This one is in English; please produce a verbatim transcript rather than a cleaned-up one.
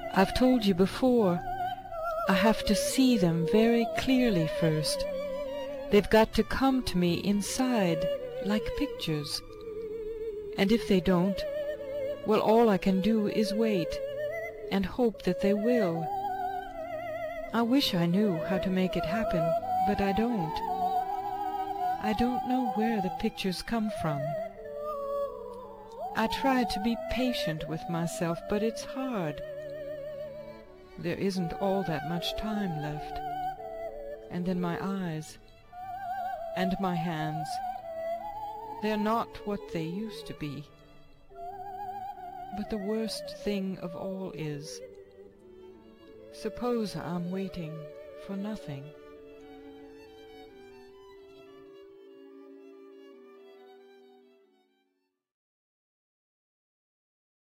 I've told you before, I have to see them very clearly first. They've got to come to me inside, like pictures. And if they don't, well, all I can do is wait, and hope that they will. I wish I knew how to make it happen, but I don't. I don't know where the pictures come from. I try to be patient with myself, but it's hard. There isn't all that much time left. And then my eyes and my hands, they're not what they used to be. But the worst thing of all is, suppose I'm waiting for nothing.